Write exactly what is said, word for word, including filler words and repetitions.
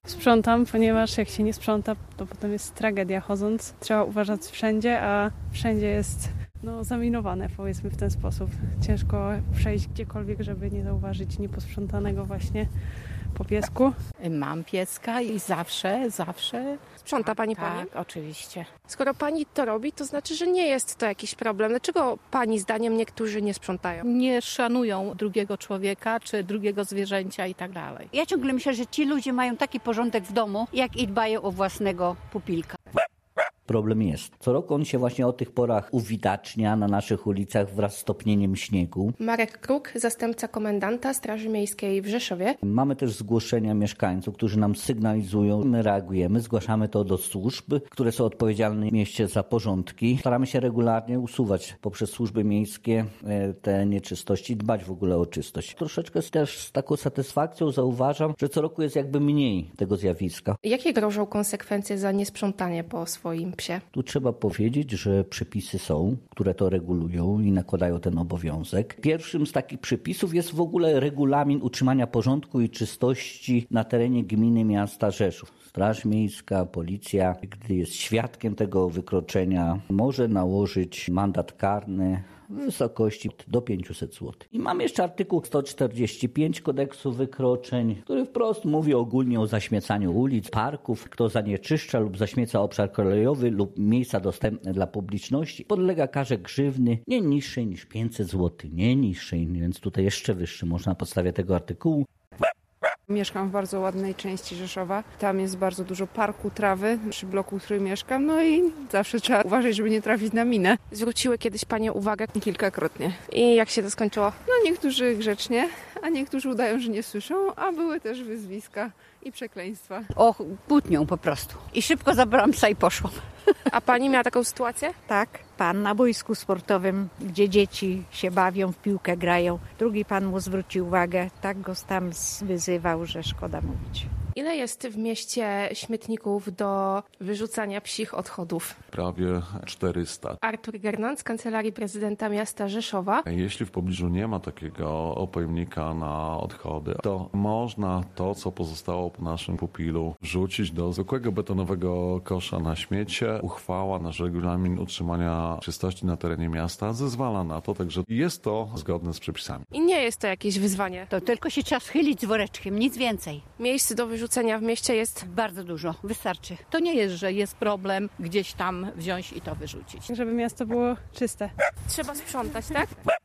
Sprzątam, ponieważ jak się nie sprząta, to potem jest tragedia chodząc. Trzeba uważać wszędzie, a wszędzie jest no, zaminowane, powiedzmy w ten sposób. Ciężko przejść gdziekolwiek, żeby nie zauważyć nieposprzątanego właśnie po piesku. Mam pieska i zawsze, zawsze... Sprząta pani tak, pani? Tak, oczywiście. Skoro pani to robi, to znaczy, że nie jest to jakiś problem. Dlaczego pani zdaniem niektórzy nie sprzątają? Nie szanują drugiego człowieka, czy drugiego zwierzęcia i tak dalej. Ja ciągle myślę, że ci ludzie mają taki porządek w domu, jak i dbają o własnego pupilka. Problem jest. Co roku on się właśnie o tych porach uwidacznia na naszych ulicach wraz z topnieniem śniegu. Marek Kruk, zastępca komendanta Straży Miejskiej w Rzeszowie. Mamy też zgłoszenia mieszkańców, którzy nam sygnalizują. My reagujemy, zgłaszamy to do służb, które są odpowiedzialne w mieście za porządki. Staramy się regularnie usuwać poprzez służby miejskie te nieczystości, dbać w ogóle o czystość. Troszeczkę też z taką satysfakcją zauważam, że co roku jest jakby mniej tego zjawiska. Jakie grożą konsekwencje za niesprzątanie po swoim psie? Tu trzeba powiedzieć, że przepisy są, które to regulują i nakładają ten obowiązek. Pierwszym z takich przepisów jest w ogóle regulamin utrzymania porządku i czystości na terenie gminy miasta Rzeszów. Straż Miejska, policja, gdy jest świadkiem tego wykroczenia, może nałożyć mandat karny w wysokości do pięćset złotych. I mamy jeszcze artykuł sto czterdzieści pięć kodeksu wykroczeń, który wprost mówi ogólnie o zaśmiecaniu ulic, parków. Kto zanieczyszcza lub zaśmieca obszar kolejowy lub miejsca dostępne dla publiczności, podlega karze grzywny nie niższej niż pięćset złotych, nie niższej, więc tutaj jeszcze wyższy można na podstawie tego artykułu. Mieszkam w bardzo ładnej części Rzeszowa. Tam jest bardzo dużo parku, trawy przy bloku, w którym mieszkam. No i zawsze trzeba uważać, żeby nie trafić na minę. Zwróciły kiedyś panie uwagę? Kilkakrotnie. I jak się to skończyło? No niektórzy grzecznie, a niektórzy udają, że nie słyszą, a były też wyzwiska i przekleństwa. Och, butnią po prostu. I szybko zabrałam psa i poszłam. A pani miała taką sytuację? Tak, pan na boisku sportowym, gdzie dzieci się bawią, w piłkę grają. Drugi pan mu zwrócił uwagę, tak go tam wyzywał, że szkoda mówić. Ile jest w mieście śmietników do wyrzucania psich odchodów? Prawie czterysta. Artur Gernand z Kancelarii Prezydenta Miasta Rzeszowa. Jeśli w pobliżu nie ma takiego pojemnika na odchody, to można to, co pozostało po naszym pupilu, wrzucić do zwykłego betonowego kosza na śmiecie. Uchwała, nasz regulamin utrzymania czystości na terenie miasta zezwala na to, także jest to zgodne z przepisami. I nie jest to jakieś wyzwanie. To tylko się trzeba schylić z woreczkiem, nic więcej. Miejsc do wyrzucenia w mieście jest bardzo dużo, wystarczy. To nie jest, że jest problem gdzieś tam wziąć i to wyrzucić. Żeby miasto było czyste. Trzeba sprzątać, tak?